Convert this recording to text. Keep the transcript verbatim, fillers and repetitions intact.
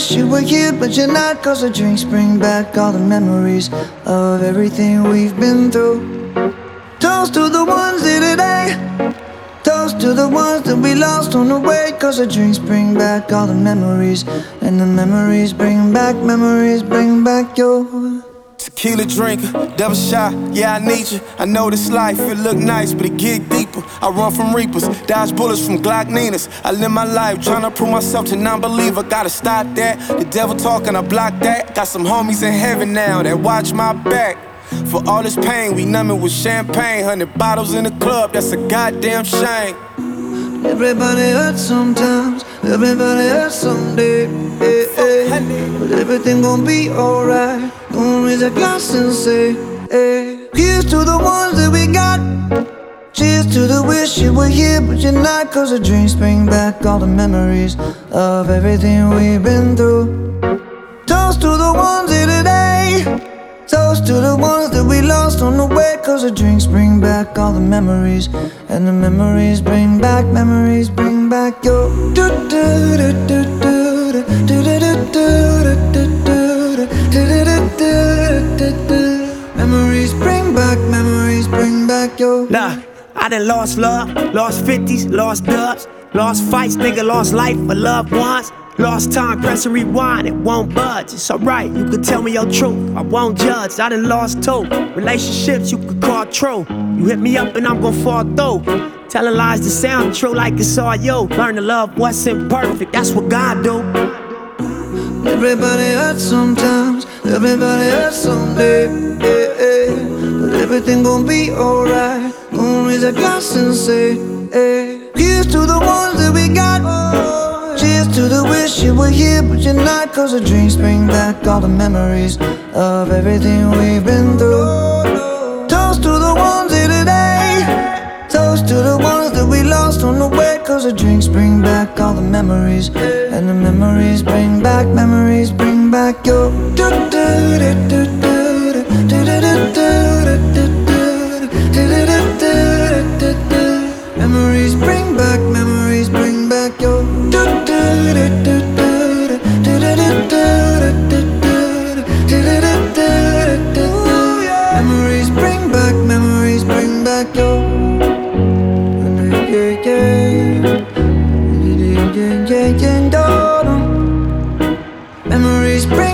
wish you were here, but you're not. Cause the drinks bring back all the memories of everything we've been through. Toast to the ones here today. Toast to the ones that we lost on the way. Cause the drinks bring back all the memories, and the memories bring back, memories bring back your tequila drinker, devil shy, yeah I need you. I know this life, it look nice, but it get deeper. I run from reapers, dodge bullets from Glock Ninas. I live my life tryna prove myself to non-believer. Gotta stop that, the devil talking, I block that. Got some homies in heaven now that watch my back. For all this pain, we numb it with champagne. Hundred bottles in the club, that's a goddamn shame. Everybody hurts sometimes, everybody hurts someday, eh, eh. But everything gon' be alright. Gonna raise a glass and say, eh. Here's to the ones that we got. Cheers to the wish you were here, but you're not. Cause the drinks bring back all the memories of everything we've been through. Toast to the ones here today. Toast to the ones that we lost on the way. Cause the drinks bring back all the memories, and the memories bring back, memories bring back your memories bring back, memories bring back your. Nah, I done lost love, lost fifties, lost dubs, lost fights, nigga, lost life for loved ones. Lost time, pressing rewind, it won't budge. It's alright, you can tell me your truth, I won't judge. I done lost two relationships you could call true. You hit me up and I'm gon' fall through. Telling lies to sound true like it's all you. Learn to love what's imperfect, that's what God do. Everybody hurts sometimes, everybody hurts someday, eh, eh. But everything gon' be alright. Gonna raise a glass and say, eh. Here's to the ones that we got. Cheers to the wish you were here, but you're not. Cause the drinks bring back all the memories of everything we've been through. Toast to the ones here today. Toast to the ones that we lost on the way. Cause the drinks bring back all the memories, and the memories bring back, memories bring back your memories bring back, memories bring back your memories bring back, memories bring back your yeah, yeah, yeah, yeah, yeah, yeah, memories bring